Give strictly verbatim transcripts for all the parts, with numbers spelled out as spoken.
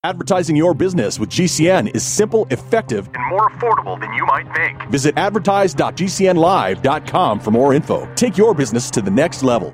Advertising your business with G C N is simple, effective, and more affordable than you might think. Visit advertise dot g c n live dot com for more info. Take your business to the next level.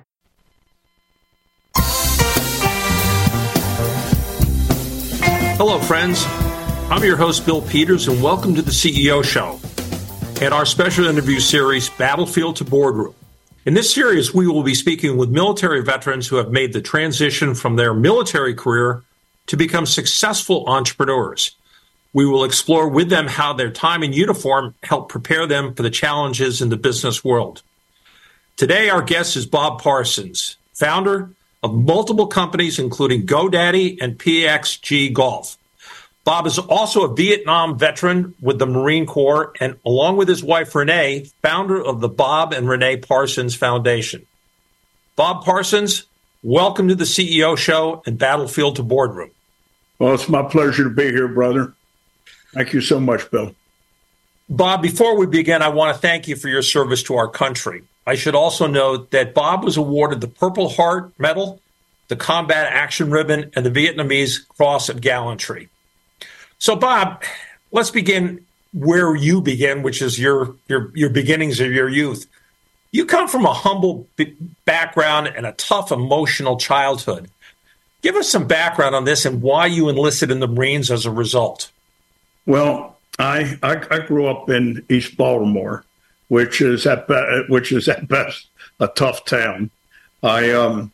Hello, friends. I'm your host, Bill Peters, and welcome to the C E O Show and our special interview series, Battlefield to Boardroom. In this series, we will be speaking with military veterans who have made the transition from their military career to become successful entrepreneurs. We will explore with them how their time in uniform helped prepare them for the challenges in the business world. Today, our guest is Bob Parsons, founder of multiple companies, including GoDaddy and P X G Golf. Bob is also a Vietnam veteran with the Marine Corps and, along with his wife, Renee, founder of the Bob and Renee Parsons Foundation. Bob Parsons, welcome to the C E O Show and Battlefield to Boardroom. Well, it's my pleasure to be here, brother. Thank you so much, Bill. Bob, before we begin, I want to thank you for your service to our country. I should also note that Bob was awarded the Purple Heart Medal, the Combat Action Ribbon, and the Vietnamese Cross of Gallantry. So, Bob, let's begin where you begin, which is your your, your beginnings of your youth. You come from a humble b- background and a tough, emotional childhood. Give us some background on this and why you enlisted in the Marines as a result. Well, I I, I grew up in East Baltimore, which is at be- which is at best a tough town. I um,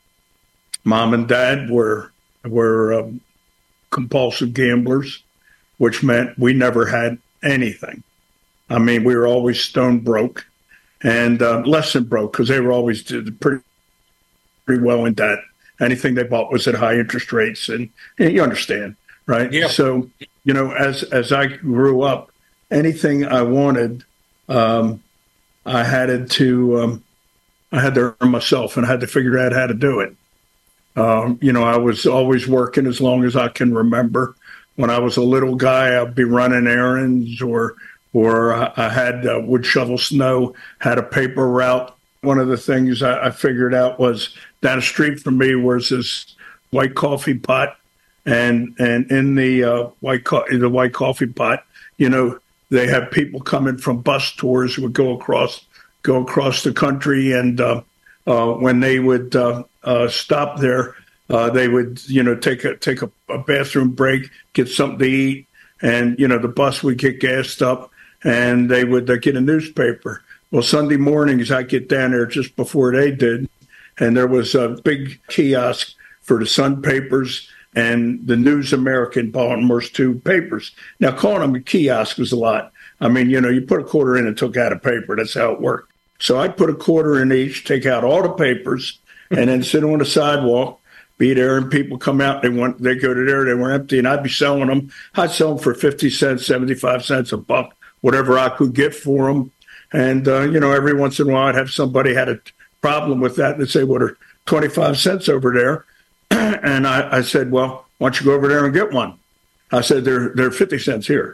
mom and dad were were um, compulsive gamblers, which meant we never had anything. I mean, we were always stone broke, and uh, less than broke because they were always pretty pretty well in debt. Anything they bought was at high interest rates, and, and you understand, right? Yeah. So, you know, as as I grew up, anything I wanted, um, I had to um, I had to earn myself, and I had to figure out how to do it. Um, you know, I was always working as long as I can remember. When I was a little guy, I'd be running errands, or or I, I had uh, would shovel snow, had a paper route. One of the things I, I figured out was down the street from me was this white coffee pot, and and in the uh, white co- the white coffee pot, you know, they have people coming from bus tours who would go across go across the country, and uh, uh, when they would uh, uh, stop there, uh, they would you know take a take a, a bathroom break, get something to eat, and you know the bus would get gassed up, and they would uh, get a newspaper. Well, Sunday mornings, I get down there just before they did, and there was a big kiosk for the Sun papers and the News American, Baltimore's two papers. Now, calling them a kiosk was a lot. I mean, you know, you put a quarter in and took out a paper. That's how it worked. So I'd put a quarter in each, take out all the papers, and then sit on the sidewalk, be there, and people come out. They want, they go to there, they were empty, and I'd be selling them. I'd sell them for fifty cents, seventy-five cents, a buck, whatever I could get for them. And, uh, you know, every once in a while I'd have somebody had a problem with that. And they'd say, well, they're twenty-five cents over there. And I, I said, well, why don't you go over there and get one? I said, they're, they're fifty cents here.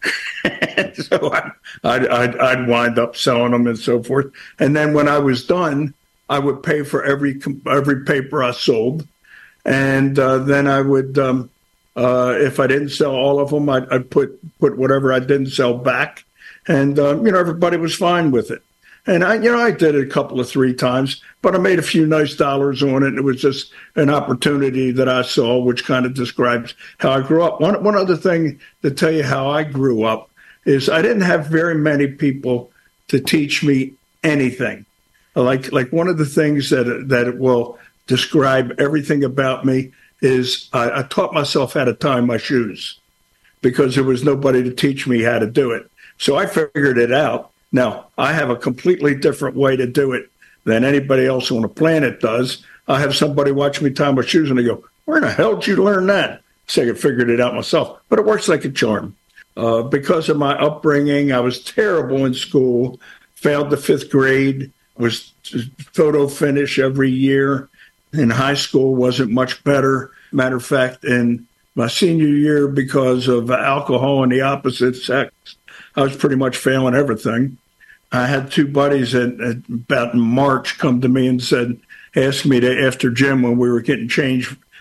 So I, I'd, I'd, I'd wind up selling them and so forth. And then when I was done, I would pay for every every paper I sold. And uh, then I would, um, uh, if I didn't sell all of them, I'd, I'd put, put whatever I didn't sell back. And, um, you know, everybody was fine with it. And, I, you know, I did it a couple of three times, but I made a few nice dollars on it. And it was just an opportunity that I saw, which kind of describes how I grew up. One, one other thing to tell you how I grew up is I didn't have very many people to teach me anything. Like, like one of the things that, that will describe everything about me is I, I taught myself how to tie my shoes because there was nobody to teach me how to do it. So I figured it out. Now, I have a completely different way to do it than anybody else on the planet does. I have somebody watch me tie my shoes, and they go, where in the hell did you learn that? So I figured it out myself. But it works like a charm. Uh, because of my upbringing, I was terrible in school, failed the fifth grade, was photo finish every year. In high school, wasn't much better. Matter of fact, in my senior year, because of alcohol and the opposite sex, I was pretty much failing everything. I had two buddies at, at about in March come to me and said, asked me to, after gym when we were getting changed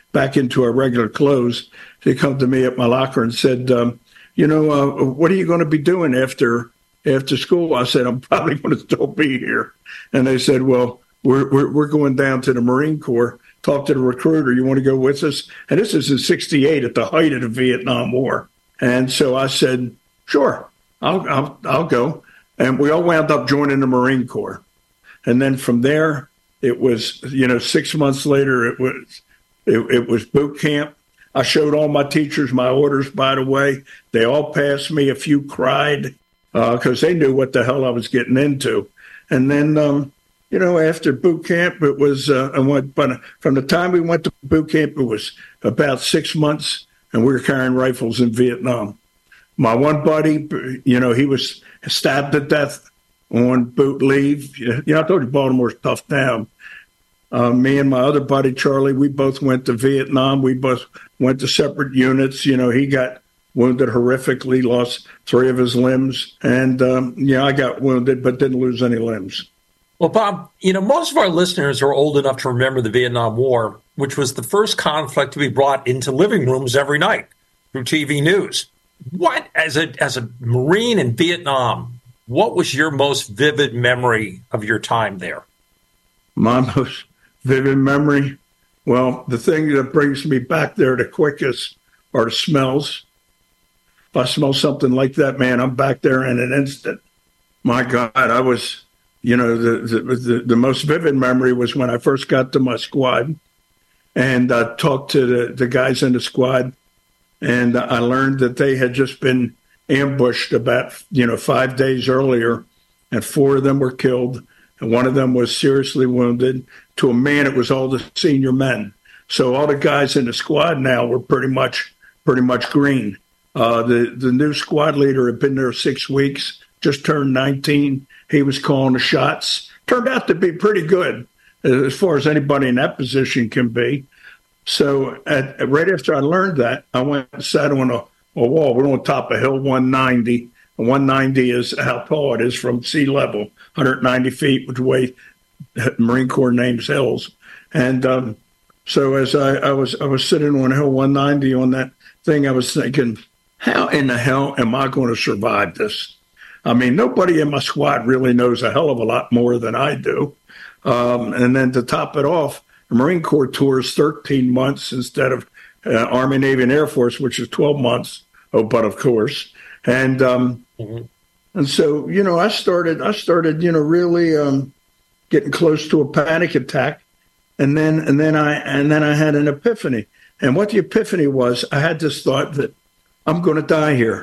back into our regular clothes. They come to me at my locker and said, um, you know, uh, what are you going to be doing after after school? I said, I'm probably going to still be here. And they said, well, we're, we're, we're going down to the Marine Corps. Talk to the recruiter. You want to go with us? And this is in sixty-eight at the height of the Vietnam War. And so I said, sure, I'll, I'll, I'll go. And we all wound up joining the Marine Corps. And then from there, it was, you know, six months later, it was, it, it was boot camp. I showed all my teachers my orders, by the way. They all passed me. A few cried because uh, they knew what the hell I was getting into. And then, um, you know, after boot camp, it was, uh, I went, but from the time we went to boot camp, it was about six months, and we were carrying rifles in Vietnam. My one buddy, you know, he was stabbed to death on boot leave. You know, I told you Baltimore's a tough town. Uh, me and my other buddy, Charlie, we both went to Vietnam. We both went to separate units. You know, he got wounded horrifically, lost three of his limbs. And, um, yeah, I got wounded, but didn't lose any limbs. Well, Bob, you know, most of our listeners are old enough to remember the Vietnam War, which was the first conflict to be brought into living rooms every night through T V news. What, as a as a Marine in Vietnam, what was your most vivid memory of your time there? My most vivid memory? Well, the thing that brings me back there the quickest are the smells. If I smell something like that, man, I'm back there in an instant. My God, I was... You know, the, the the the most vivid memory was when I first got to my squad and uh, talked to the, the guys in the squad, and I learned that they had just been ambushed about, you know, five days earlier, and four of them were killed, and one of them was seriously wounded. To a man, it was all the senior men. So all the guys in the squad now were pretty much pretty much green. Uh, the, the new squad leader had been there six weeks, just turned nineteen. He was calling the shots. Turned out to be pretty good, as far as anybody in that position can be. So at, right after I learned that, I went and sat on a, a wall. We're on top of Hill one ninety. And one ninety is how tall it is from sea level, one hundred ninety feet, which way Marine Corps names hills. And um, so as I, I was I was sitting on Hill one ninety on that thing, I was thinking, how in the hell am I going to survive this? I mean, nobody in my squad really knows a hell of a lot more than I do. Um, and then to top it off, the Marine Corps tours thirteen months instead of uh, Army, Navy, and Air Force, which is twelve months. Oh, but of course. And um, mm-hmm. and so, you know, I started, I started, you know, really um, getting close to a panic attack. And then and then I and then I had an epiphany. And what the epiphany was, I had this thought that I'm going to die here.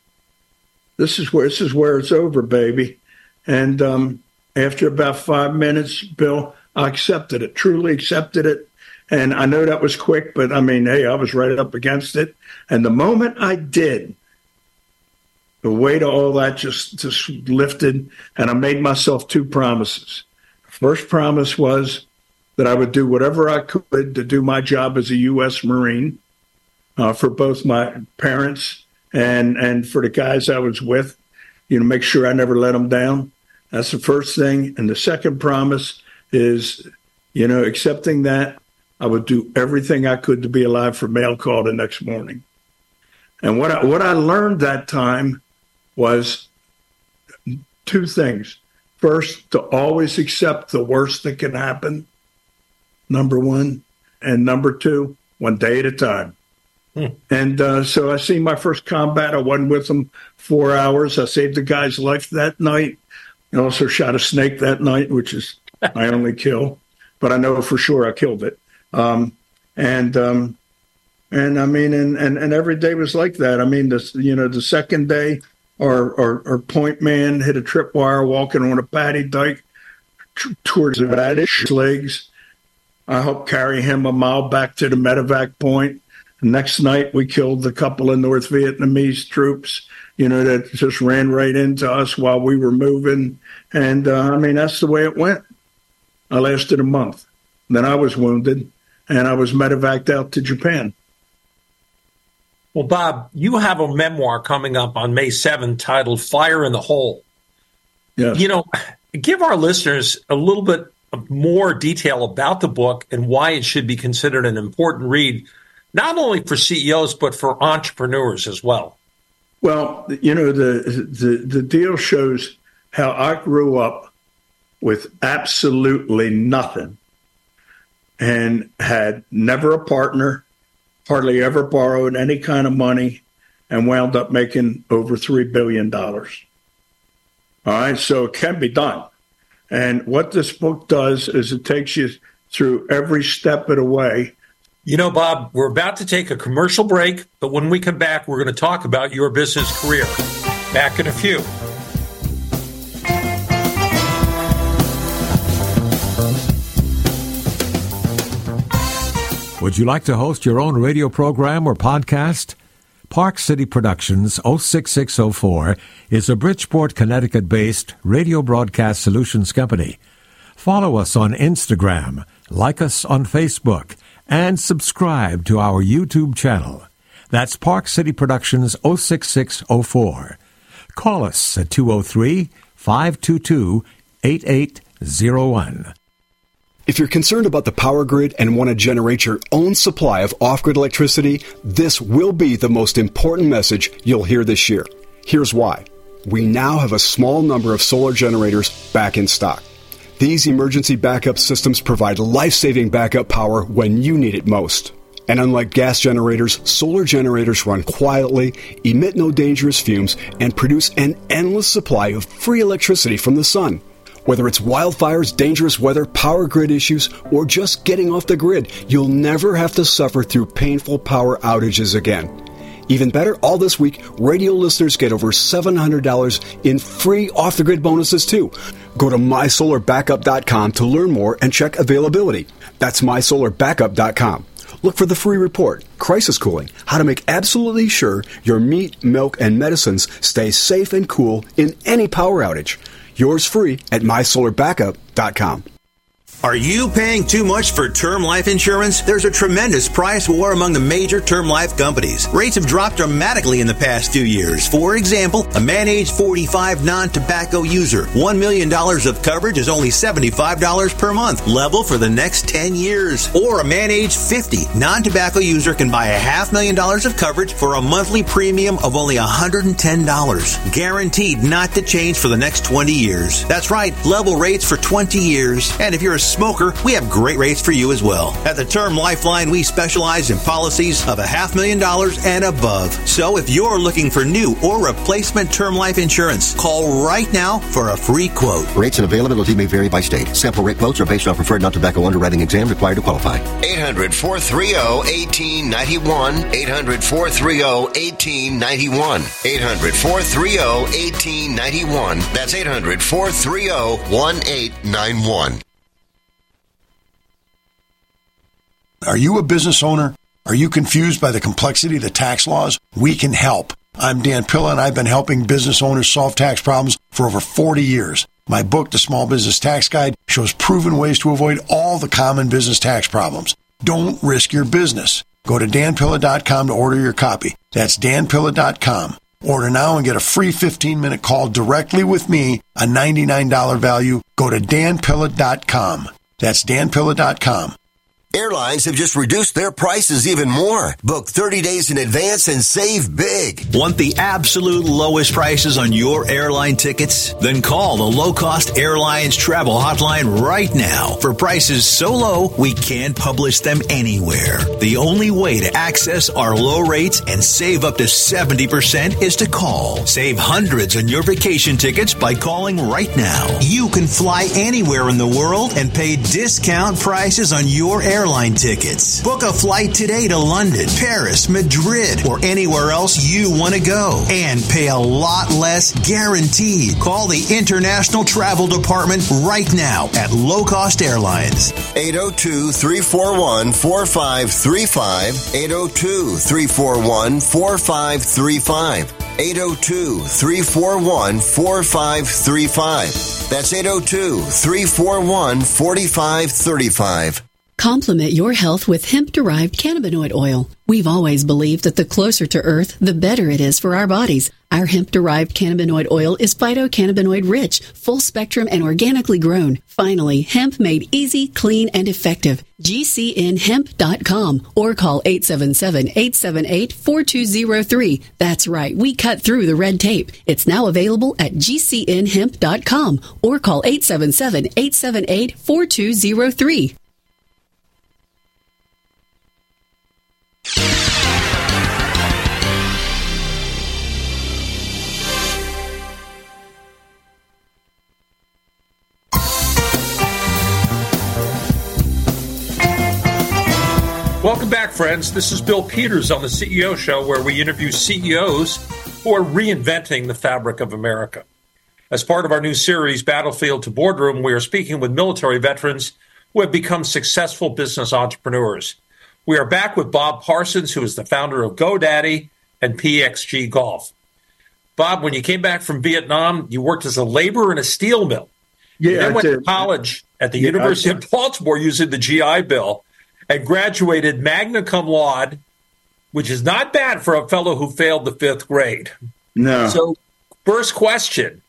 This is where this is where it's over, baby. And um, after about five minutes, Bill, I accepted it, truly accepted it. And I know that was quick, but I mean, hey, I was right up against it. And the moment I did, the weight of all that just, just lifted, and I made myself two promises. The first promise was that I would do whatever I could to do my job as a U S Marine uh, for both my parents and and for the guys I was with, you know, make sure I never let them down. That's the first thing. And the second promise is, you know, accepting that I would do everything I could to be alive for mail call the next morning. And what I, what I learned that time was two things. First, to always accept the worst that can happen, number one. And number two, one day at a time. Hmm. And uh, so I seen my first combat. I wasn't with them four hours. I saved the guy's life that night. I also shot a snake that night, which is my only kill. But I know for sure I killed it. Um, and um, and I mean, and, and, and every day was like that. I mean, this, you know, the second day, our, our, our point man hit a tripwire walking on a paddy dike t- towards the radish legs. I helped carry him a mile back to the medevac point. Next night, we killed a couple of North Vietnamese troops, you know, that just ran right into us while we were moving. And, uh, I mean, that's the way it went. I lasted a month. Then I was wounded, and I was medevaced out to Japan. Well, Bob, you have a memoir coming up on May seventh titled Fire in the Hole. Yes. You know, give our listeners a little bit more detail about the book and why it should be considered an important read, not only for C E Os, but for entrepreneurs as well. Well, you know, the the, the deal shows how I grew up with absolutely nothing and had never a partner, hardly ever borrowed any kind of money, and wound up making over three billion dollars. All right, so it can be done. And what this book does is it takes you through every step of the way. You know, Bob, we're about to take a commercial break, but when we come back, we're going to talk about your business career. Back in a few. Would you like to host your own radio program or podcast? Park City Productions oh six six oh four is a Bridgeport, Connecticut-based radio broadcast solutions company. Follow us on Instagram, like us on Facebook, and subscribe to our YouTube channel. That's Park City Productions oh six six oh four. Call us at two oh three, five two two, eight eight oh one. If you're concerned about the power grid and want to generate your own supply of off-grid electricity, this will be the most important message you'll hear this year. Here's why. We now have a small number of solar generators back in stock. These emergency backup systems provide life-saving backup power when you need it most. And unlike gas generators, solar generators run quietly, emit no dangerous fumes, and produce an endless supply of free electricity from the sun. Whether it's wildfires, dangerous weather, power grid issues, or just getting off the grid, you'll never have to suffer through painful power outages again. Even better, all this week, radio listeners get over seven hundred dollars in free off-the-grid bonuses, too. Go to my solar backup dot com to learn more and check availability. That's my solar backup dot com. Look for the free report, Crisis Cooling, how to make absolutely sure your meat, milk, and medicines stay safe and cool in any power outage. Yours free at my solar backup dot com. Are you paying too much for term life insurance? There's a tremendous price war among the major term life companies. Rates have dropped dramatically in the past few years. For example, a man age forty-five non-tobacco user, one million dollars of coverage is only seventy-five dollars per month, level for the next ten years. Or a man age fifty non-tobacco user can buy a half million dollars of coverage for a monthly premium of only one hundred ten dollars. Guaranteed not to change for the next twenty years. That's right, level rates for twenty years. And if you're a smoker, we have great rates for you as well. At the Term Lifeline, we specialize in policies of a half million dollars and above. So if you're looking for new or replacement term life insurance, call right now for a free quote. Rates and availability may vary by state. Sample rate quotes are based on preferred non-tobacco underwriting exam required to qualify. eight hundred, four three zero, one eight nine one. eight hundred, four three zero, one eight nine one. eight hundred, four three zero, one eight nine one. That's eight hundred, four three zero, one eight nine one. Are you a business owner? Are you confused by the complexity of the tax laws? We can help. I'm Dan Pilla, and I've been helping business owners solve tax problems for over forty years. My book, The Small Business Tax Guide, shows proven ways to avoid all the common business tax problems. Don't risk your business. Go to dan pilla dot com to order your copy. That's dan pilla dot com. Order now and get a free fifteen-minute call directly with me, a ninety-nine dollars value. Go to dan pilla dot com. That's dan pilla dot com. Airlines have just reduced their prices even more. Book thirty days in advance and save big. Want the absolute lowest prices on your airline tickets? Then call the Low Cost Airlines Travel Hotline right now for prices so low we can't publish them anywhere. The only way to access our low rates and save up to seventy percent is to call. Save hundreds on your vacation tickets by calling right now. You can fly anywhere in the world and pay discount prices on your airline airline tickets. Book a flight today to London, Paris, Madrid, or anywhere else you want to go and pay a lot less guaranteed. Call the International Travel Department right now at Low Cost Airlines. eight oh two, three four one, four five three five. eight oh two, three four one, four five three five. eight oh two, three four one, four five three five. That's eight oh two, three four one, four five three five. Complement your health with hemp-derived cannabinoid oil. We've always believed that the closer to Earth, the better it is for our bodies. Our hemp-derived cannabinoid oil is phytocannabinoid-rich, full-spectrum, and organically grown. Finally, hemp made easy, clean, and effective. G C N hemp dot com or call eight seven seven, eight seven eight, four two zero three. That's right, we cut through the red tape. It's now available at G C N hemp dot com or call eight seven seven, eight seven eight, four two zero three. Welcome back, friends. This is Bill Peters on the C E O Show, where we interview C E Os who are reinventing the fabric of America. As part of our new series, Battlefield to Boardroom, we are speaking with military veterans who have become successful business entrepreneurs. We are back with Bob Parsons, who is the founder of GoDaddy and P X G Golf. Bob, when you came back from Vietnam, you worked as a laborer in a steel mill. Yeah, you then I went did. to college at the Yeah, University I- of Baltimore using the G I Bill and graduated magna cum laude, which is not bad for a fellow who failed the fifth grade. No. So, first question,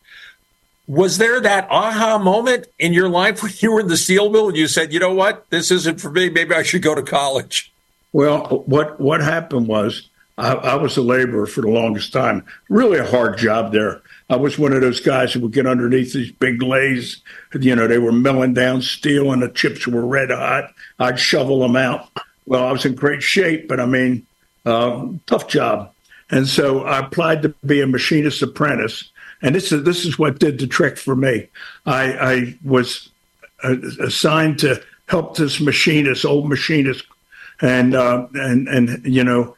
was there that aha moment in your life when you were in the steel mill and you said, you know what, this isn't for me, maybe I should go to college? Well, what what happened was I, I was a laborer for the longest time. Really a hard job there. I was one of those guys who would get underneath these big lathes. You know, they were milling down steel and the chips were red hot. I'd shovel them out. Well, I was in great shape, but I mean, uh, tough job. And so I applied to be a machinist apprentice. And this is this is what did the trick for me. I, I was uh, assigned to help this machinist, old machinist, and uh, and and you know,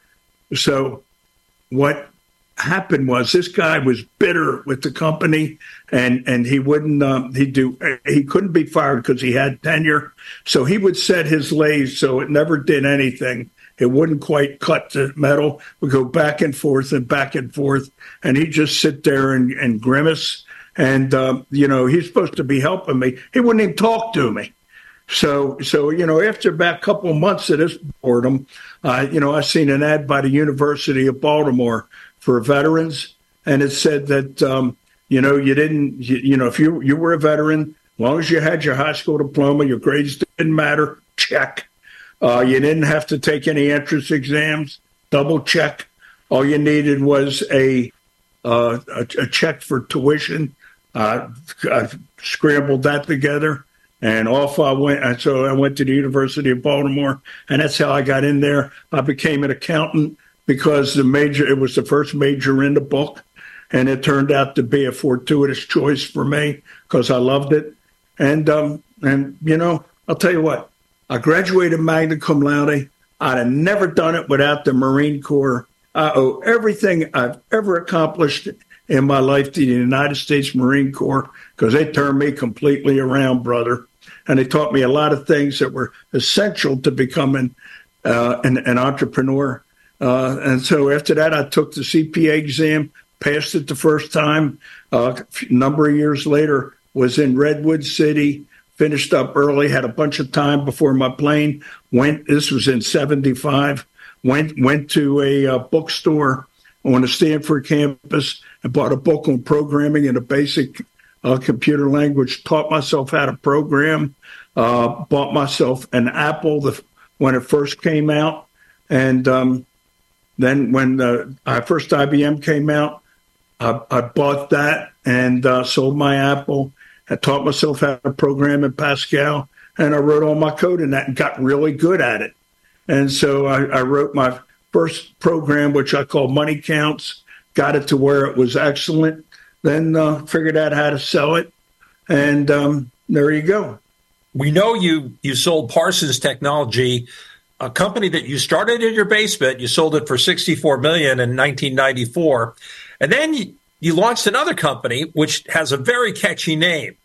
so what happened was this guy was bitter with the company, and and he wouldn't um, he do he couldn't be fired because he had tenure. So he would set his lathe so it never did anything. It wouldn't quite cut the metal. Would go back and forth and back and forth, and he'd just sit there and, and grimace. And um, you know, he's supposed to be helping me. He wouldn't even talk to me. So, so you know, after about a couple of months of this boredom, uh, you know, I seen an ad by the University of Baltimore for veterans, and it said that um, you know, you didn't, you, you know, if you you were a veteran, as long as you had your high school diploma, your grades didn't matter. Check. Uh, you didn't have to take any entrance exams. Double check. All you needed was a uh, a, a check for tuition. Uh, I scrambled that together, and off I went. And so I went to the University of Baltimore, and that's how I got in there. I became an accountant because the major it was the first major in the book, and it turned out to be a fortuitous choice for me because I loved it. And um, and you know, I'll tell you what. I graduated magna cum laude. I'd have never done it without the Marine Corps. I owe everything I've ever accomplished in my life to the United States Marine Corps because they turned me completely around, brother. And they taught me a lot of things that were essential to becoming uh, an, an entrepreneur. Uh, and so after that, I took the C P A exam, passed it the first time. Uh, a number of years later, was in Redwood City. Finished up early, had a bunch of time before my plane. Went. This was in seventy-five. Went went to a uh, bookstore on the Stanford campus and bought a book on programming in a basic uh, computer language. Taught myself how to program. Uh, bought myself an Apple the, when it first came out, and um, then when the uh, first I B M came out, I, I bought that and uh, sold my Apple. I taught myself how to program in Pascal, and I wrote all my code in that and got really good at it. And so I, I wrote my first program, which I call Money Counts, got it to where it was excellent, then uh, figured out how to sell it, and um, there you go. We know you you sold Parsons Technology, a company that you started in your basement. You sold it for sixty-four million dollars in nineteen ninety-four, and then you, you launched another company, which has a very catchy name.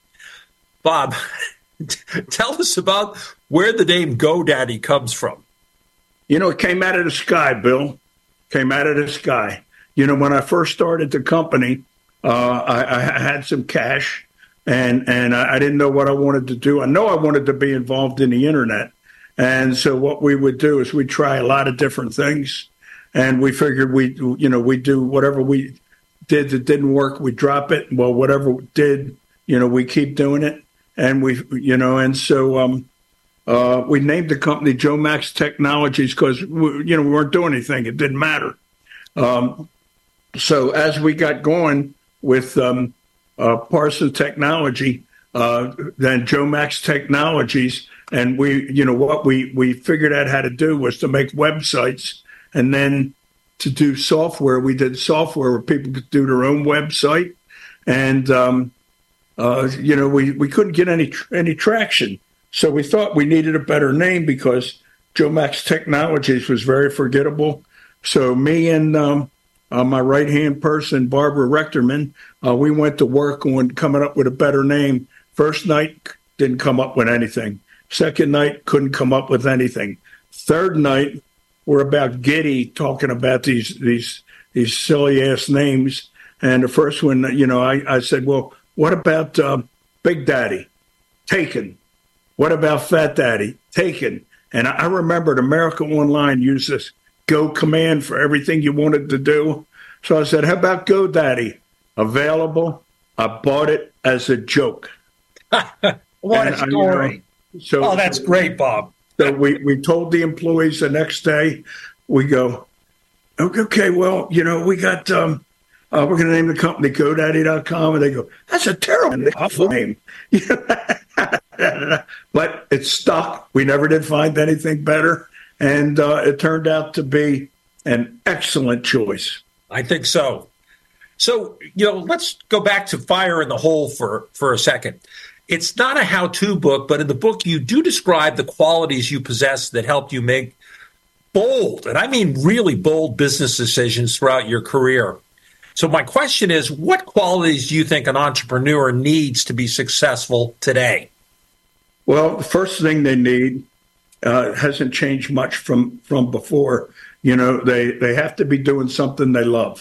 Bob, tell us about where the name GoDaddy comes from. You know, it came out of the sky, Bill. Came out of the sky. You know, when I first started the company, uh, I, I had some cash, and, and I didn't know what I wanted to do. I know I wanted to be involved in the internet. And so what we would do is we'd try a lot of different things. And we figured we, you know, we'd do whatever we did that didn't work, we drop it. Well, whatever did, you know, we keep doing it. And we, you know, and so um, uh, we named the company Jomax Technologies because, you know, we weren't doing anything. It didn't matter. Um, so as we got going with um, uh, Parsons Technology, uh, then Jomax Technologies, and we, you know, what we, we figured out how to do was to make websites and then to do software. We did software where people could do their own website. And, um, uh, you know, we, we couldn't get any any traction. So we thought we needed a better name because Jomax Technologies was very forgettable. So me and um, uh, my right-hand person, Barbara Rechterman, uh, we went to work on coming up with a better name. First night, didn't come up with anything. Second night, couldn't come up with anything. Third night, we're about giddy talking about these these these silly-ass names. And the first one, you know, I, I said, well, what about uh, Big Daddy? Taken. What about Fat Daddy? Taken. And I remembered America Online used this Go command for everything you wanted to do. So I said, how about GoDaddy? Available. I bought it as a joke. What and a story. I, uh, so, oh, that's great, Bob. So we, we told the employees the next day, we go, okay, well, you know, we got, um, uh, we're going to name the company GoDaddy dot com. And they go, that's a terrible awful name. But it stuck. We never did find anything better. And uh, it turned out to be an excellent choice. I think so. So, you know, let's go back to Fire in the Hole for, for a second. It's not a how-to book, but in the book you do describe the qualities you possess that helped you make bold, and I mean really bold business decisions throughout your career. So my question is, what qualities do you think an entrepreneur needs to be successful today? Well, the first thing they need uh, hasn't changed much from, from before. You know, they, they have to be doing something they love.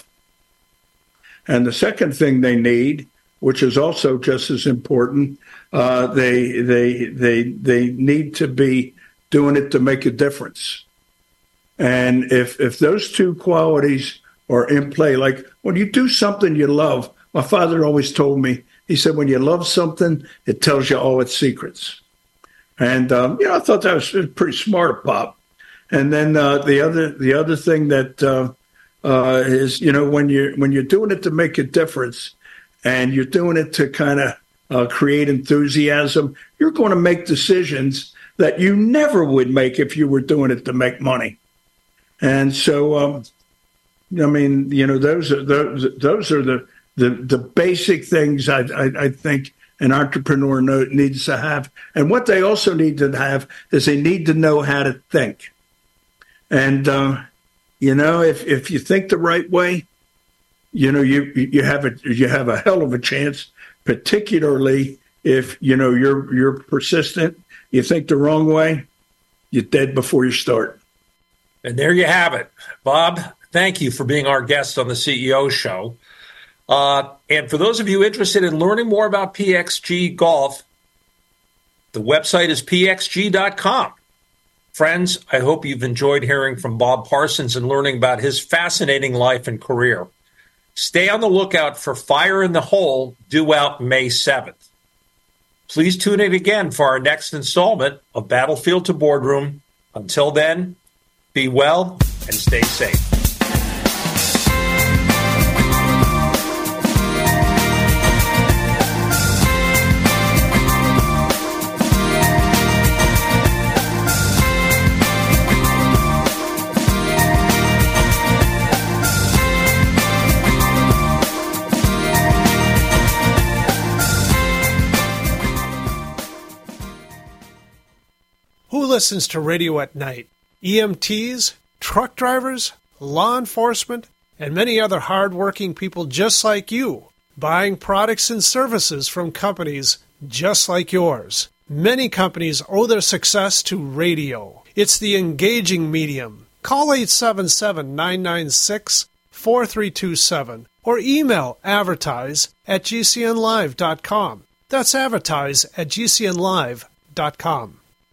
And the second thing they need, which is also just as important, uh, they they they they need to be doing it to make a difference. And if if those two qualities are in play, like when you do something you love, my father always told me, he said, when you love something, it tells you all its secrets. And um, you know, I thought that was pretty smart, Bob. And then uh, the other the other thing that uh, uh, is, you know, when you when you're doing it to make a difference, and you're doing it to kind of uh, create enthusiasm, you're going to make decisions that you never would make if you were doing it to make money. And so, um, I mean, you know, those are those those are the the, the basic things I, I, I think an entrepreneur know, needs to have. And what they also need to have is they need to know how to think. And uh, you know, if if you think the right way, you know, you you have a you have a hell of a chance, particularly if, you know, you're you're persistent. You think the wrong way, you're dead before you start. And there you have it. Bob, thank you for being our guest on the C E O Show. Uh, and for those of you interested in learning more about P X G Golf, the website is P X G dot com. Friends, I hope you've enjoyed hearing from Bob Parsons and learning about his fascinating life and career. Stay on the lookout for Fire in the Hole, due out May seventh. Please tune in again for our next installment of Battlefield to Boardroom. Until then, be well and stay safe. Who listens to radio at night? E M Ts, truck drivers, law enforcement, and many other hard-working people just like you, buying products and services from companies just like yours. Many companies owe their success to radio. It's the engaging medium. Call eight seven seven, nine nine six, four three two seven or email advertise at G C N live dot com. That's advertise at G C N live dot com.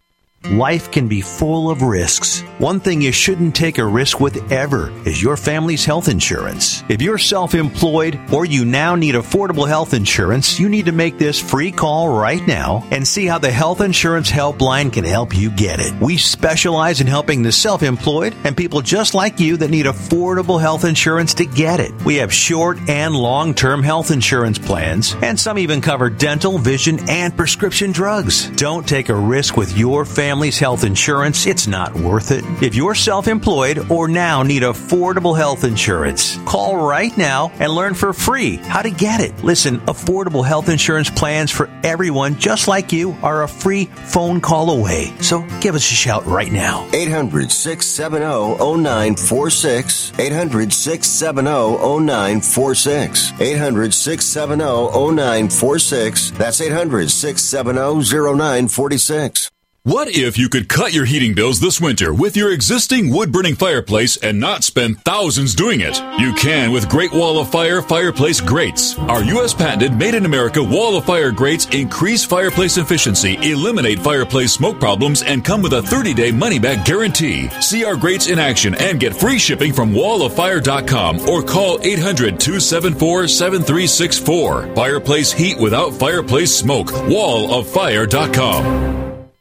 Life can be full of risks. One thing you shouldn't take a risk with ever is your family's health insurance. If you're self-employed or you now need affordable health insurance, you need to make this free call right now and see how the Health Insurance Helpline can help you get it. We specialize in helping the self-employed and people just like you that need affordable health insurance to get it. We have short and long-term health insurance plans, and some even cover dental, vision, and prescription drugs. Don't take a risk with your family. Family's health insurance, it's not worth it. If you're self-employed or now need affordable health insurance, call right now and learn for free how to get it. Listen, affordable health insurance plans for everyone just like you are a free phone call away. So give us a shout right now. eight hundred, six seven zero, zero nine four six. eight hundred, six seven zero, zero nine four six. eight hundred, six seven zero, zero nine four six. That's eight hundred, six seven zero, zero nine four six. What if you could cut your heating bills this winter with your existing wood-burning fireplace and not spend thousands doing it? You can with Great Wall of Fire fireplace grates. Our U S patented made-in-America Wall of Fire grates increase fireplace efficiency, eliminate fireplace smoke problems, and come with a thirty-day money-back guarantee. See our grates in action and get free shipping from wall of fire dot com or call eight hundred, two seven four, seven three six four. Fireplace heat without fireplace smoke. wall of fire dot com.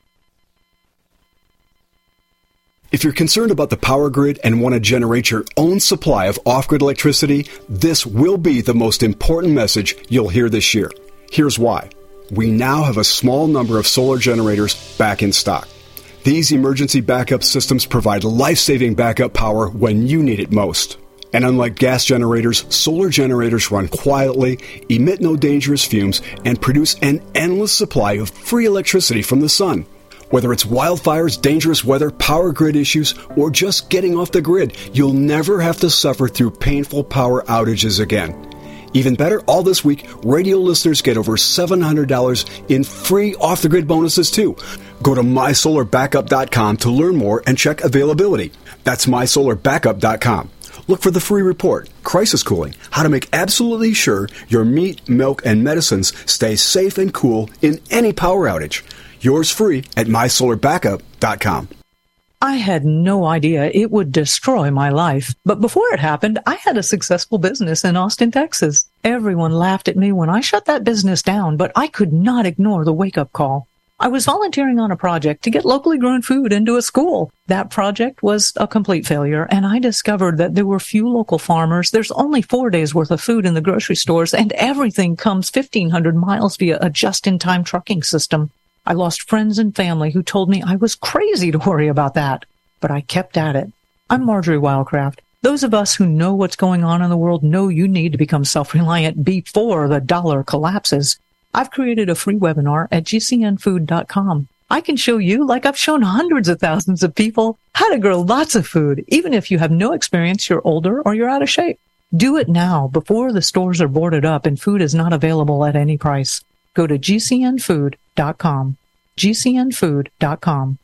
If you're concerned about the power grid and want to generate your own supply of off-grid electricity, this will be the most important message you'll hear this year. Here's why. We now have a small number of solar generators back in stock. These emergency backup systems provide life-saving backup power when you need it most. And unlike gas generators, solar generators run quietly, emit no dangerous fumes, and produce an endless supply of free electricity from the sun. Whether it's wildfires, dangerous weather, power grid issues, or just getting off the grid, you'll never have to suffer through painful power outages again. Even better, all this week, radio listeners get over seven hundred dollars in free off-the-grid bonuses, too. Go to my solar backup dot com to learn more and check availability. That's my solar backup dot com. Look for the free report, Crisis Cooling, how to make absolutely sure your meat, milk, and medicines stay safe and cool in any power outage. Yours free at my solar backup dot com. I had no idea it would destroy my life. But before it happened, I had a successful business in Austin, Texas. Everyone laughed at me when I shut that business down, but I could not ignore the wake-up call. I was volunteering on a project to get locally grown food into a school. That project was a complete failure, and I discovered that there were few local farmers. There's only four days worth of food in the grocery stores, and everything comes fifteen hundred miles via a just-in-time trucking system. I lost friends and family who told me I was crazy to worry about that, but I kept at it. I'm Marjorie Wildcraft. Those of us who know what's going on in the world know you need to become self-reliant before the dollar collapses. I've created a free webinar at G C N food dot com. I can show you, like I've shown hundreds of thousands of people, how to grow lots of food, even if you have no experience, you're older, or you're out of shape. Do it now before the stores are boarded up and food is not available at any price. Go to G C N food dot com. G C N food dot com.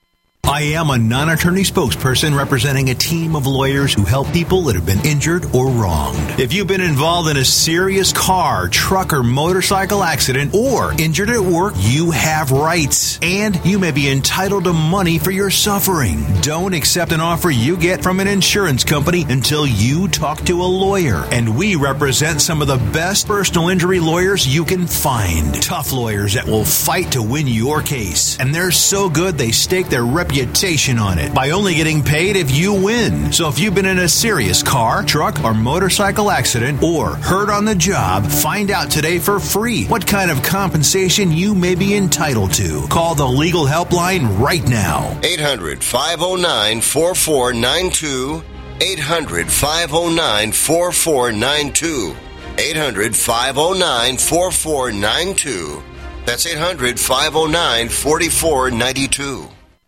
I am a non-attorney spokesperson representing a team of lawyers who help people that have been injured or wronged. If you've been involved in a serious car, truck, or motorcycle accident or injured at work, you have rights, and you may be entitled to money for your suffering. Don't accept an offer you get from an insurance company until you talk to a lawyer, and we represent some of the best personal injury lawyers you can find. Tough lawyers that will fight to win your case, and they're so good they stake their reputation on it by only getting paid if you win. So if you've been in a serious car, truck, or motorcycle accident or hurt on the job, find out today for free what kind of compensation you may be entitled to. Call the legal helpline right now. eight hundred, five oh nine, four four nine two. eight hundred, five oh nine, four four nine two. eight hundred, five oh nine, four four nine two. That's eight hundred, five oh nine, four four nine two.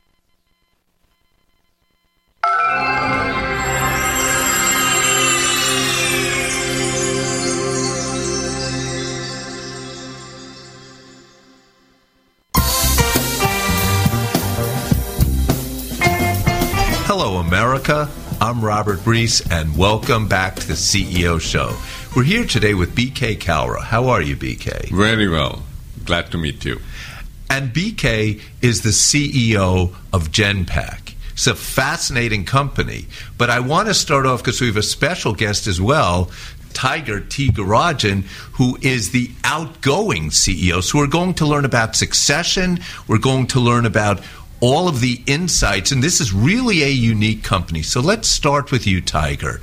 Hello, America. I'm Robert Brees, and welcome back to the C E O Show. We're here today with B K Kalra. How are you, B K? Very well. Glad to meet you. And B K is the C E O of Genpact. It's a fascinating company. But I want to start off because we have a special guest as well, Tiger Thiagarajan, who is the outgoing C E O. So we're going to learn about succession. We're going to learn about all of the insights. And this is really a unique company. So let's start with you, Tiger.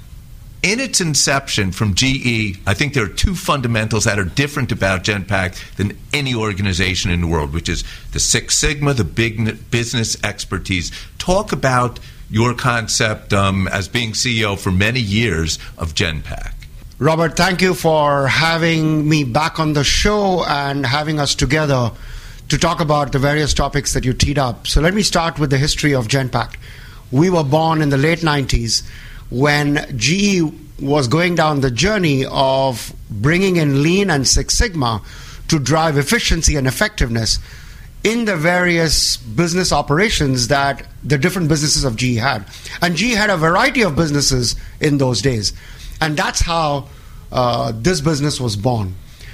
In its inception from G E, I think there are two fundamentals that are different about Genpact than any organization in the world, which is the Six Sigma, the big business expertise. Talk about your concept um, as being C E O for many years of Genpact. Robert, thank you for having me back on the show and having us together to talk about the various topics that you teed up. So let me start with the history of Genpact. We were born in the late nineties when G E was going down the journey of bringing in Lean and Six Sigma to drive efficiency and effectiveness in the various business operations that the different businesses of G E had. And G E had a variety of businesses in those days. And that's how uh, this business was born.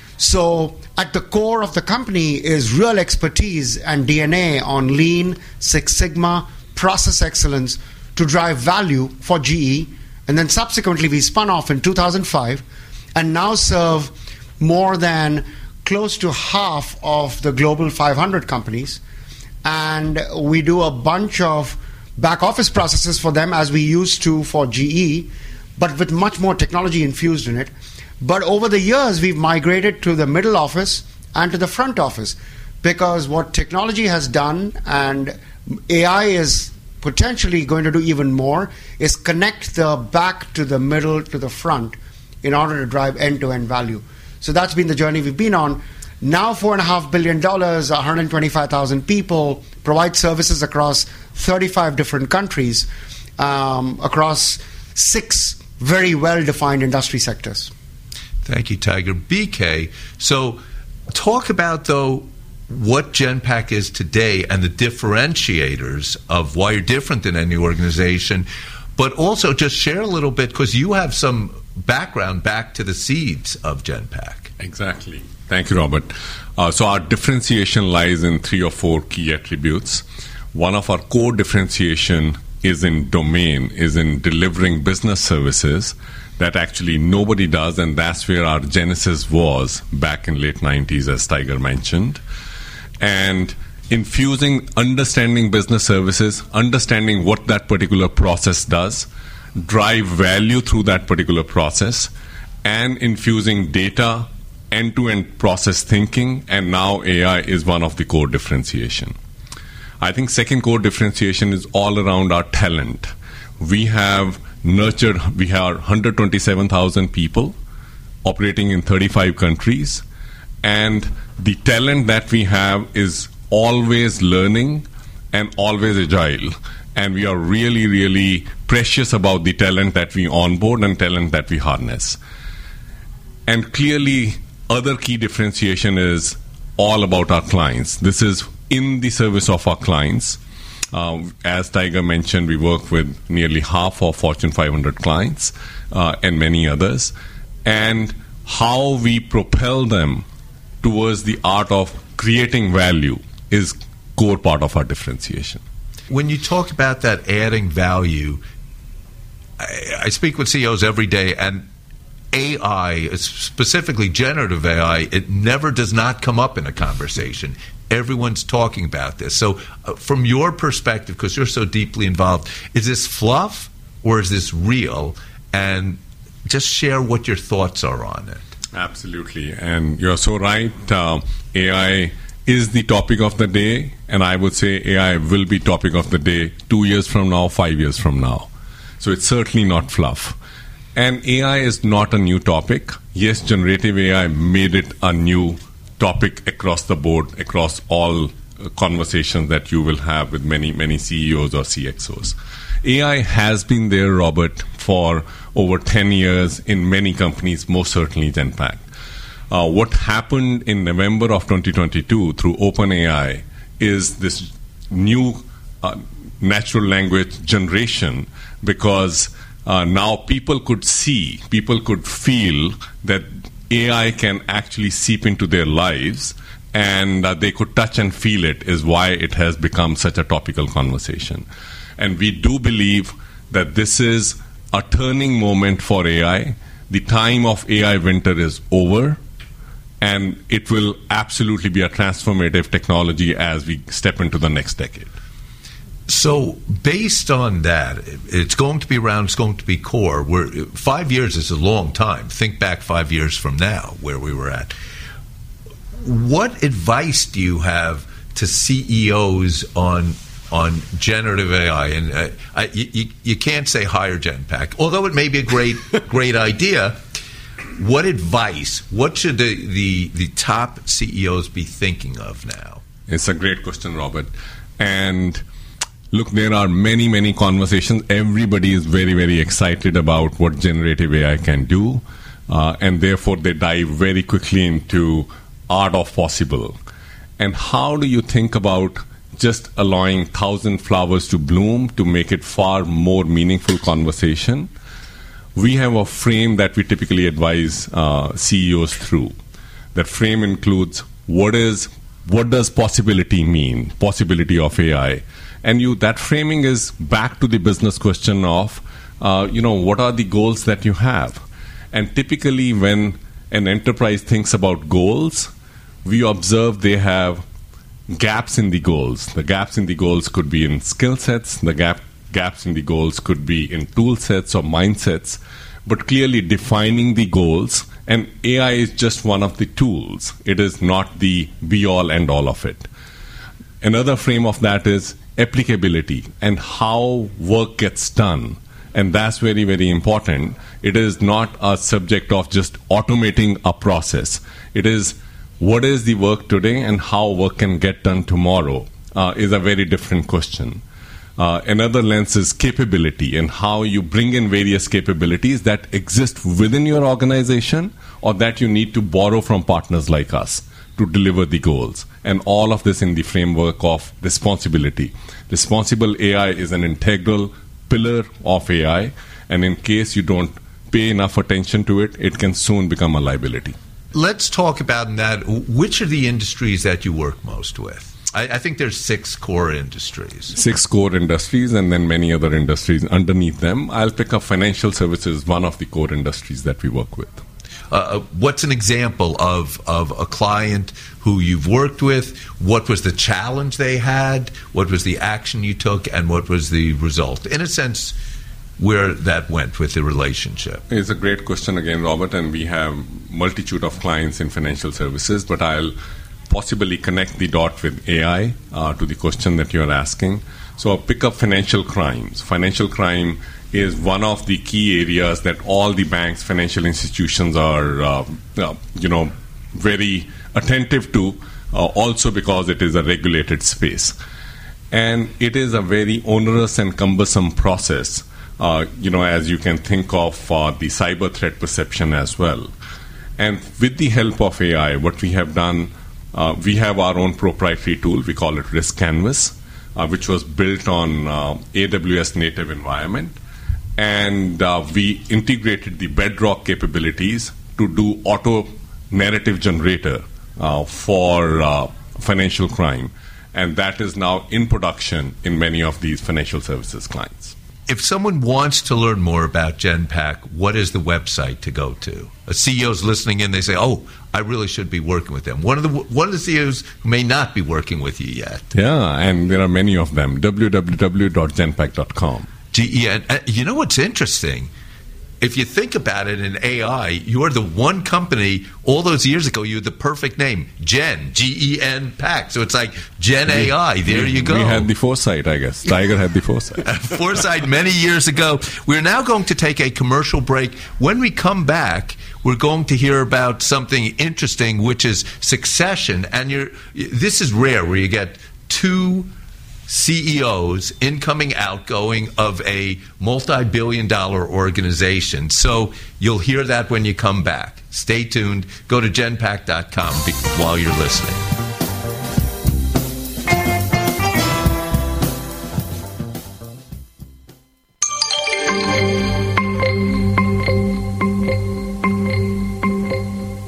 So at the core of the company is real expertise and D N A on Lean, Six Sigma, process excellence to drive value for G E. And then subsequently we spun off in two thousand five and now serve more than close to half of the global five hundred companies. And we do a bunch of back office processes for them as we used to for G E, but with much more technology infused in it. But over the years, we've migrated to the middle office and to the front office, because what technology has done, and A I is potentially going to do even more, is connect the back to the middle to the front in order to drive end-to-end value. So that's been the journey we've been on. Now four point five billion dollars, one hundred twenty-five thousand people, provide services across thirty-five different countries, um, across six very well-defined industry sectors. Thank you, Tiger. B K, so talk about, though, what Genpact is today and the differentiators of why you're different than any organization, but also just share a little bit, because you have some background back to the seeds of Genpact. Exactly. Thank you, Robert. Uh, so our differentiation lies in three or four key attributes. One of our core differentiation is in domain, is in delivering business services that actually nobody does, and that's where our genesis was back in late nineties, as Tiger mentioned. And infusing understanding business services, understanding what that particular process does, drive value through that particular process, and infusing data, end-to-end process thinking, and now A I is one of the core differentiation. I think second core differentiation is all around our talent. We have nurtured, we have one hundred twenty-seven thousand people operating in thirty-five countries, and the talent that we have is always learning and always agile. And we are really, really precious about the talent that we onboard and talent that we harness. And clearly, other key differentiation is all about our clients. This is in the service of our clients. Uh, as Tiger mentioned, we work with nearly half of Fortune five hundred clients uh, and many others. And how we propel them towards the art of creating value is core part of our differentiation. When you talk about that adding value, I, I speak with C E Os every day, and A I, specifically generative A I, it never does not come up in a conversation. Everyone's talking about this. So uh, from your perspective, because you're so deeply involved, is this fluff or is this real? And just share what your thoughts are on it. Absolutely. And you're so right. Uh, A I is the topic of the day, and I would say A I will be topic of the day two years from now, five years from now. So it's certainly not fluff. And A I is not a new topic. Yes, generative A I made it a new topic across the board, across all conversations that you will have with many, many C E Os or C X Os. A I has been there, Robert, for over ten years in many companies, most certainly Genpact. Uh, what happened in November of twenty twenty-two through OpenAI is this new uh, natural language generation, because uh, now people could see, people could feel that A I can actually seep into their lives and uh, they could touch and feel it is why it has become such a topical conversation. And we do believe that this is a turning moment for A I. The time of A I winter is over, and it will absolutely be a transformative technology as we step into the next decade. So based on that, it's going to be around, it's going to be core. We're, five years is a long time. Think back five years from now where we were at. What advice do you have to C E Os on on generative A I? And uh, I, you, you can't say hire Genpact, although it may be a great great idea. What advice, what should the, the, the top C E Os be thinking of now? It's a great question, Robert. And look, there are many, many conversations. Everybody is very, very excited about what generative A I can do. Uh, and therefore, they dive very quickly into art of possible. And how do you think about just allowing thousand flowers to bloom to make it far more meaningful conversation? We have a frame that we typically advise uh, C E Os through. That frame includes what is what does possibility mean, possibility of A I. And you that framing is back to the business question of, uh, you know, what are the goals that you have? And typically when an enterprise thinks about goals, we observe they have gaps in the goals. The gaps in the goals could be in skill sets. The gap, gaps in the goals could be in tool sets or mindsets. But clearly defining the goals, and A I is just one of the tools. It is not the be-all, end-all of it. Another frame of that is applicability and how work gets done. And that's very, very important. It is not a subject of just automating a process. It is what is the work today and how work can get done tomorrow uh, is a very different question. Uh, another lens is capability and how you bring in various capabilities that exist within your organization or that you need to borrow from partners like us to deliver the goals. And all of this in the framework of responsibility. Responsible A I is an integral pillar of A I, and in case you don't pay enough attention to it, it can soon become a liability. Let's talk about that. Which are the industries that you work most with? I, I think there's six core industries. Six core industries and then many other industries underneath them. I'll pick up financial services, one of the core industries that we work with. Uh, what's an example of, of a client who you've worked with? What was the challenge they had? What was the action you took? And what was the result? In a sense, where that went with the relationship. It's a great question again, Robert, and we have multitude of clients in financial services, but I'll possibly connect the dot with A I uh, to the question that you're asking. So I'll pick up financial crimes. Financial crime is one of the key areas that all the banks, financial institutions are, uh, uh, you know, very attentive to, uh, also because it is a regulated space. And it is a very onerous and cumbersome process, uh, you know, as you can think of uh, the cyber threat perception as well. And with the help of A I, what we have done, uh, we have our own proprietary tool. We call it Risk Canvas, uh, which was built on uh, A W S native environment. And uh, we integrated the Bedrock capabilities to do auto narrative generator uh, for uh, financial crime. And that is now in production in many of these financial services clients. If someone wants to learn more about Genpact, what is the website to go to? A C E O's listening in, they say, oh, I really should be working with them. One of the one of the C E Os who may not be working with you yet. Yeah, and there are many of them. w w w dot genpact dot com. G E N. Uh, you know what's interesting? If you think about it in A I, you're the one company, all those years ago, you had the perfect name, Gen, G E N Pact. So it's like Gen A I. There we, you go. We had the foresight, I guess. Tiger had the foresight. Foresight many years ago. We're now going to take a commercial break. When we come back, we're going to hear about something interesting, which is succession. And you're, this is rare, where you get two C E Os, incoming, outgoing, of a multi-billion dollar organization. So you'll hear that when you come back. Stay tuned. Go to genpact dot com while you're listening.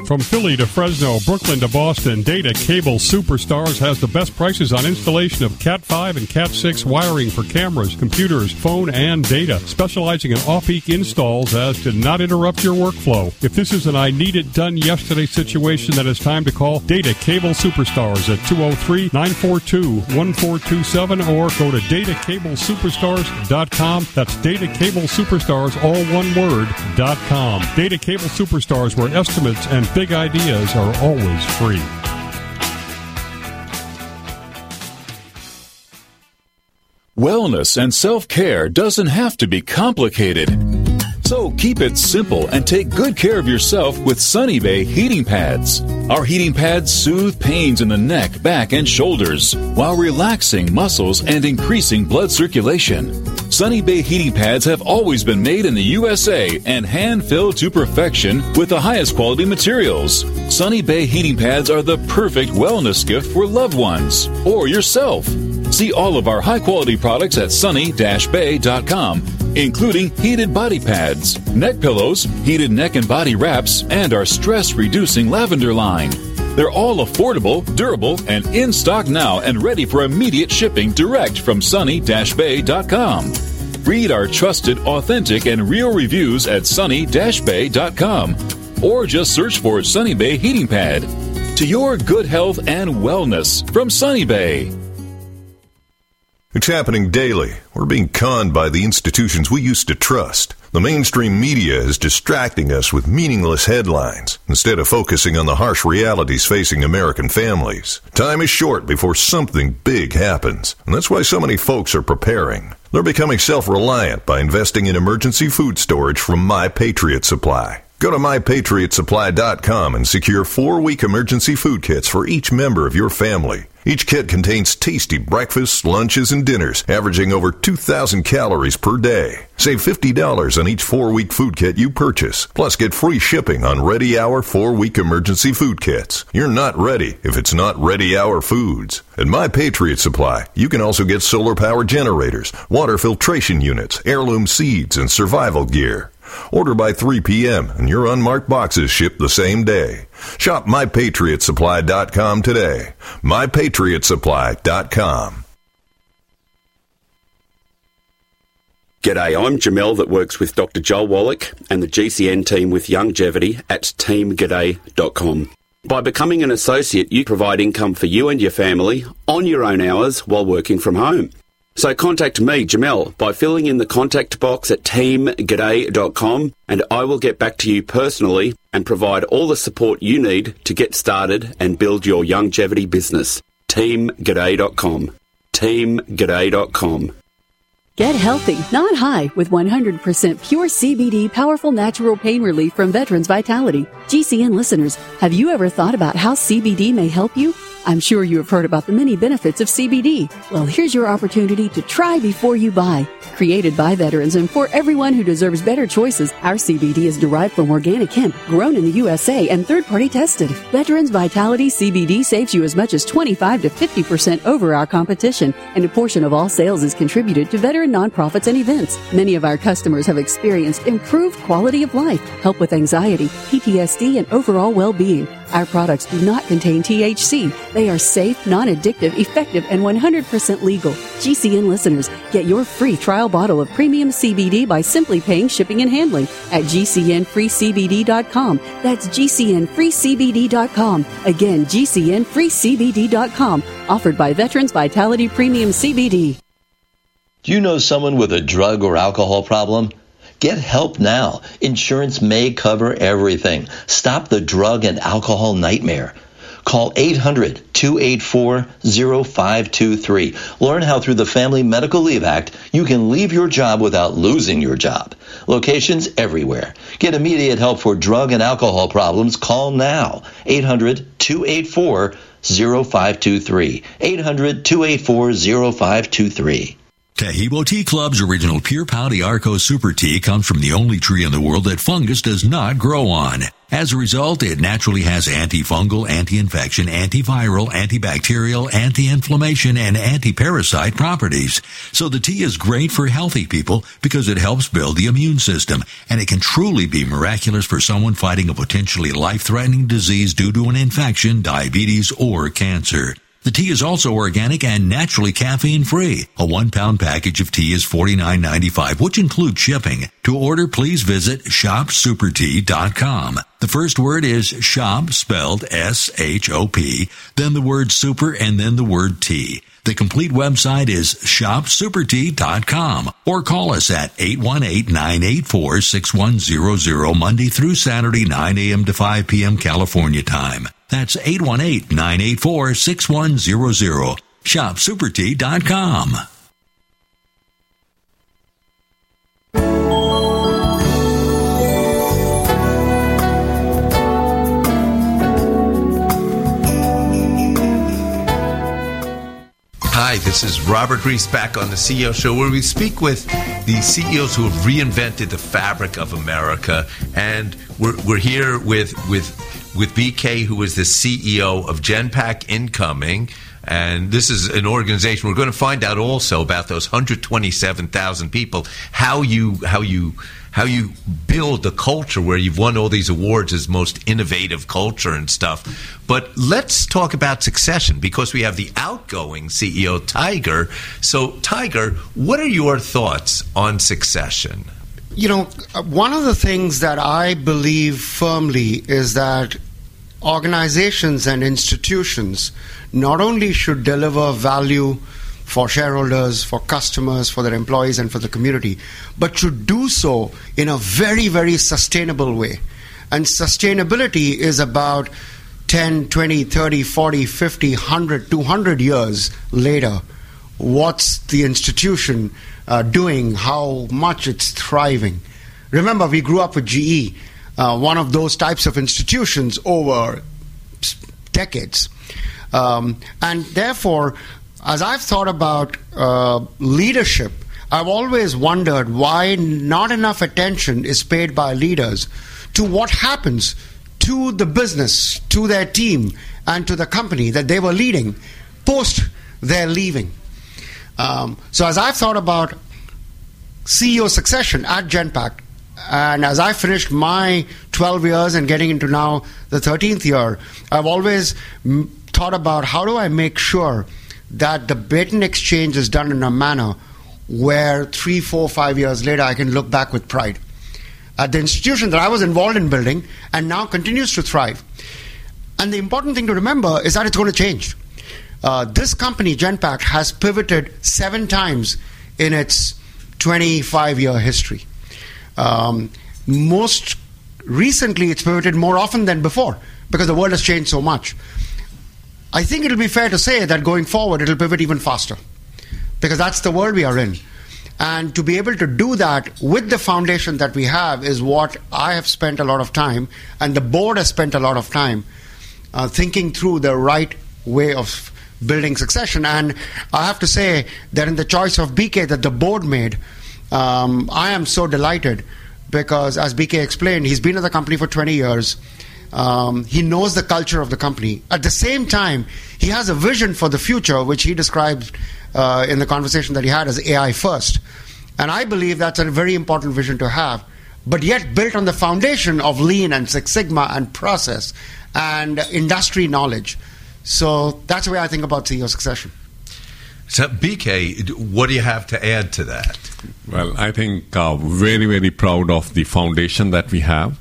From Philly to Fresno, Brooklyn to Boston, Data Cable Superstars has the best prices on installation of Cat five and Cat six wiring for cameras, computers, phone, and data, specializing in off-peak installs as to not interrupt your workflow. If this is an I need it done yesterday situation, then it's time to call Data Cable Superstars at two oh three, nine four two, one four two seven or go to data cable superstars dot com. That's Data Cable Superstars, all one word, dot com. Data Cable Superstars, where estimates and big ideas are always free. Wellness and self-care doesn't have to be complicated. So keep it simple and take good care of yourself with Sunny Bay heating pads. Our heating pads soothe pains in the neck, back, and shoulders while relaxing muscles and increasing blood circulation. Sunny Bay heating pads have always been made in the U S A and hand-filled to perfection with the highest quality materials. Sunny Bay heating pads are the perfect wellness gift for loved ones or yourself. See all of our high-quality products at sunny dash bay dot com, including heated body pads, neck pillows, heated neck and body wraps, and our stress-reducing lavender line. They're all affordable, durable, and in stock now and ready for immediate shipping direct from sunny dash bay dot com. Read our trusted, authentic, and real reviews at sunny dash bay dot com or just search for Sunny Bay Heating Pad. To your good health and wellness from Sunny Bay. It's happening daily. We're being conned by the institutions we used to trust. The mainstream media is distracting us with meaningless headlines instead of focusing on the harsh realities facing American families. Time is short before something big happens, and that's why so many folks are preparing. They're becoming self-reliant by investing in emergency food storage from My Patriot Supply. Go to my patriot supply dot com and secure four-week emergency food kits for each member of your family. Each kit contains tasty breakfasts, lunches, and dinners, averaging over two thousand calories per day. Save fifty dollars on each four-week food kit you purchase. Plus, get free shipping on Ready Hour four-week emergency food kits. You're not ready if it's not Ready Hour Foods. At My Patriot Supply, you can also get solar-powered generators, water filtration units, heirloom seeds, and survival gear. Order by three p.m. and your unmarked boxes ship the same day. Shop my patriot supply dot com today. my patriot supply dot com. G'day, I'm Jamel that works with Doctor Joel Wallach and the G C N team with Longevity at team g'day dot com. By becoming an associate, you provide income for you and your family on your own hours while working from home. So contact me, Jamel, by filling in the contact box at team g'day dot com and I will get back to you personally and provide all the support you need to get started and build your longevity business. team g'day dot com. team g'day dot com. Get healthy, not high, with one hundred percent pure C B D powerful natural pain relief from Veterans Vitality. G C N listeners, have you ever thought about how C B D may help you? I'm sure you have heard about the many benefits of C B D. Well, here's your opportunity to try before you buy. Created by veterans and for everyone who deserves better choices, our C B D is derived from organic hemp, grown in the U S A and third-party tested. Veterans Vitality C B D saves you as much as twenty-five to fifty percent over our competition, and a portion of all sales is contributed to veteran nonprofits and events. Many of our customers have experienced improved quality of life, help with anxiety, P T S D, and overall well-being. Our products do not contain T H C. They are safe, non-addictive, effective, and one hundred percent legal. G C N listeners, get your free trial bottle of premium C B D by simply paying shipping and handling at G C N free C B D dot com. That's G C N free C B D dot com. Again, G C N free C B D dot com. Offered by Veterans Vitality Premium C B D. Do you know someone with a drug or alcohol problem? Get help now. Insurance may cover everything. Stop the drug and alcohol nightmare. Call eight hundred, two eight four, zero five two three. Learn how through the Family Medical Leave Act you can leave your job without losing your job. Locations everywhere. Get immediate help for drug and alcohol problems. Call now. eight hundred, two eight four, zero five two three. eight hundred, two eight four, zero five two three. Taheebo Tea Club's original Pure Pau de Arco Super Tea comes from the only tree in the world that fungus does not grow on. As a result, it naturally has antifungal, anti-infection, antiviral, antibacterial, anti-inflammation, and anti-parasite properties. So the tea is great for healthy people because it helps build the immune system, and it can truly be miraculous for someone fighting a potentially life-threatening disease due to an infection, diabetes, or cancer. The tea is also organic and naturally caffeine-free. A one-pound package of tea is forty-nine ninety-five, which includes shipping. To order, please visit shop super tea dot com. The first word is shop, spelled S H O P, then the word super, and then the word tea. The complete website is shop super tea dot com, or call us at eight one eight, nine eight four, six one zero zero Monday through Saturday, nine a.m. to five p.m. California time. That's eight one eight, nine eight four, six one zero zero. shop super tea dot com. Hi, this is Robert Reese back on the C E O Show, where we speak with the C E Os who have reinvented the fabric of America. And we're, we're here with, with, with B K, who is the C E O of Genpact Incoming. And this is an organization. We're going to find out also about those one hundred twenty-seven thousand people, how you, how you, how you build a culture where you've won all these awards as most innovative culture and stuff. But let's talk about succession, because we have the outgoing C E O, Tiger. So, Tiger, what are your thoughts on succession? You know, one of the things that I believe firmly is that organizations and institutions not only should deliver value for shareholders, for customers, for their employees, and for the community, but should do so in a very, very sustainable way. And sustainability is about ten, twenty, thirty, forty, fifty, one hundred, two hundred years later. What's the institution uh, doing? How much it's thriving? Remember, we grew up with G E, uh, one of those types of institutions over decades. Um, and therefore, as I've thought about uh, leadership, I've always wondered why not enough attention is paid by leaders to what happens to the business, to their team, and to the company that they were leading post their leaving. Um, so as I've thought about C E O succession at Genpact, and as I finished my twelve years and getting into now the thirteenth year, I've always m- thought about how do I make sure that the baton exchange is done in a manner where three, four, five years later I can look back with pride at the institution that I was involved in building and now continues to thrive. And the important thing to remember is that it's going to change. Uh, this company, Genpact, has pivoted seven times in its twenty-five-year history. Um, most recently, it's pivoted more often than before because the world has changed so much. I think it'll be fair to say that going forward, it'll pivot even faster because that's the world we are in. And to be able to do that with the foundation that we have is what I have spent a lot of time, and the board has spent a lot of time uh, thinking through the right way of building succession. And I have to say that in the choice of B K that the board made, um, I am so delighted because, as B K explained, he's been at the company for twenty years. Um, he knows the culture of the company. At the same time, he has a vision for the future, which he described uh, in the conversation that he had as A I first. And I believe that's a very important vision to have, but yet built on the foundation of Lean and Six Sigma and process and industry knowledge. So that's the way I think about C E O succession. So, B K, what do you have to add to that? Well, I think uh, very, very proud of the foundation that we have.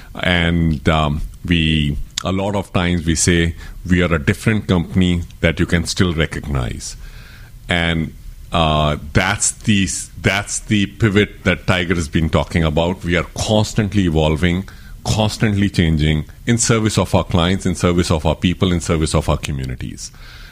And um, we, a lot of times we say we are a different company that you can still recognize. And uh, that's the, that's the pivot that Tiger has been talking about. We are constantly evolving, constantly changing in service of our clients, in service of our people, in service of our communities.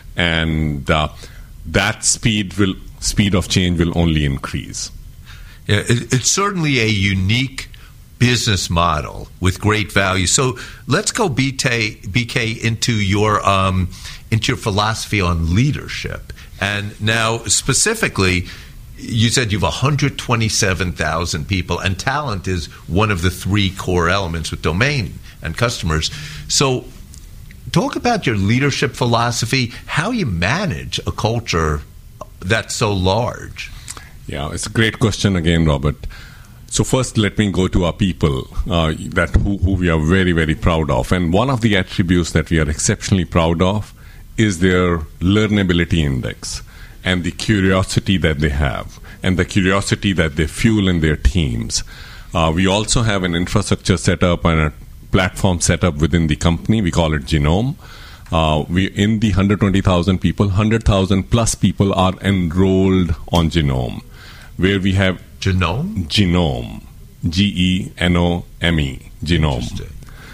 And uh, that speed will speed of change will only increase. Yeah, it, it's certainly a unique business model with great value. So let's go, B K, B K into your um, into your philosophy on leadership. And now, specifically, you said you have one hundred twenty-seven thousand people, and talent is one of the three core elements with domain and customers. So talk about your leadership philosophy, how you manage a culture that's so large. Yeah, it's a great question again, Robert. So first, let me go to our people uh, that who, who we are very, very proud of. And one of the attributes that we are exceptionally proud of is their learnability index and the curiosity that they have and the curiosity that they fuel in their teams. Uh, we also have an infrastructure set up and a platform set up within the company. We call it Genome. Uh, we in the one hundred twenty thousand people, one hundred thousand plus people are enrolled on Genome, where we have Genome? Genome. G E N O M E. Genome.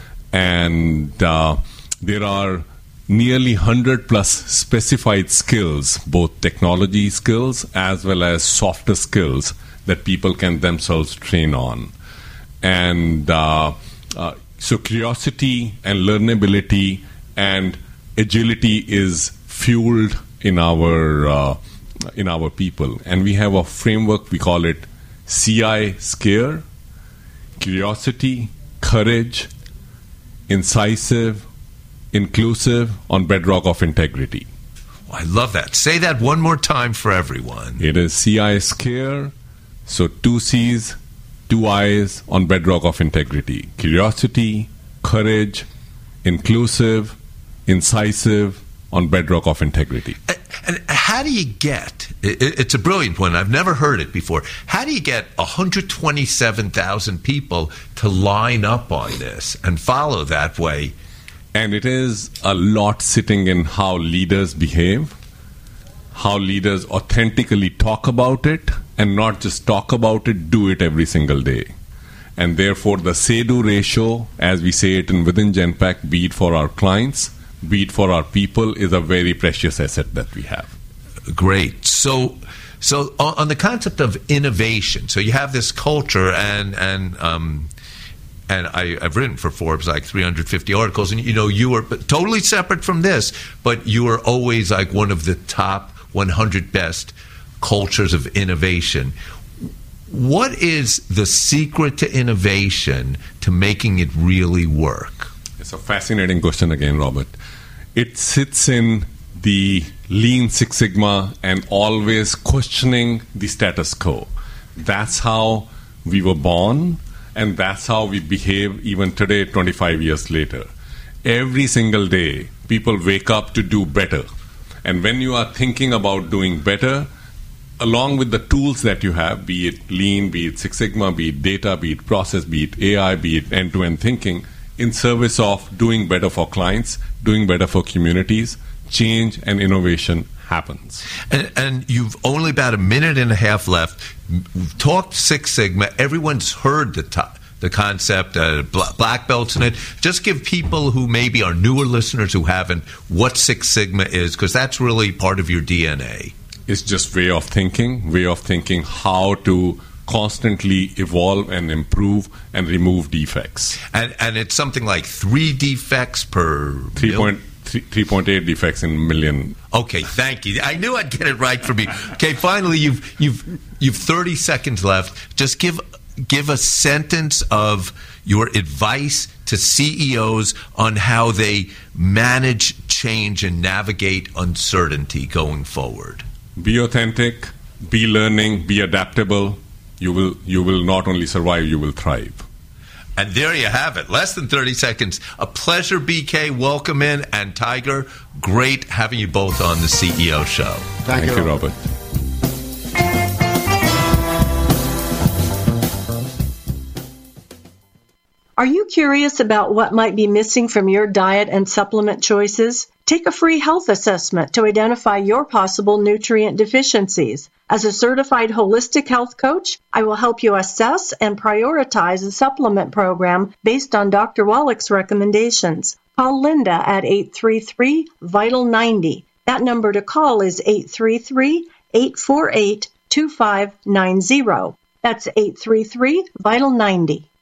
And uh, there are nearly one hundred plus specified skills, both technology skills as well as softer skills that people can themselves train on. And uh, uh, so curiosity and learnability and agility is fueled in our uh, in our people. And we have a framework, we call it C I SCARE: curiosity, courage, incisive, inclusive, on bedrock of integrity. I love that. Say that one more time for everyone. It is C I SCARE, so two C's, two I's on bedrock of integrity. Curiosity, courage, inclusive, incisive, on bedrock of integrity. And how do you get, it's a brilliant point, I've never heard it before, how do you get one hundred twenty-seven thousand people to line up on this and follow that way? And it is a lot sitting in how leaders behave, how leaders authentically talk about it, and not just talk about it, do it every single day. And therefore the say-do ratio, as we say it in within Genpact, be it for our clients, be it for our people, is a very precious asset that we have. Great. So so on the concept of innovation, so you have this culture, and and um, and I, I've written for Forbes like three hundred fifty articles, and you know you were totally separate from this, but you were always like one of the top one hundred best cultures of innovation. What is the secret to innovation to making it really work? It's a fascinating question again, Robert. It sits in the Lean Six Sigma and always questioning the status quo. That's how we were born, and that's how we behave even today, twenty-five years later. Every single day, people wake up to do better. And when you are thinking about doing better, along with the tools that you have, be it Lean, be it Six Sigma, be it data, be it process, be it A I, be it end-to-end thinking, in service of doing better for clients, doing better for communities, change and innovation happens. And, and you've only about a minute and a half left. We've talked Six Sigma. Everyone's heard the to- the concept, uh, black belts in it. Just give people who maybe are newer listeners who haven't what Six Sigma is, because that's really part of your D N A. It's just way of thinking, way of thinking how to constantly evolve and improve and remove defects. And and it's something like three defects per three point three point eight defects in a million. Okay, thank you. I knew I'd get it right for me. Okay, finally, you've you've you've thirty seconds left. Just give give a sentence of your advice to C E Os on how they manage change and navigate uncertainty going forward. Be authentic, be learning, be adaptable. You will you will not only survive, you will thrive. And there you have it. Less than thirty seconds. A pleasure, B K. Welcome in. And Tiger, great having you both on the C E O Show. Thank, Thank you, Robert. Are you curious about what might be missing from your diet and supplement choices? Take a free health assessment to identify your possible nutrient deficiencies. As a certified holistic health coach, I will help you assess and prioritize a supplement program based on Doctor Wallach's recommendations. Call Linda at eight three three, vital ninety. That number to call is eight three three, eight four eight, two five nine zero. That's eight three three, vital ninety.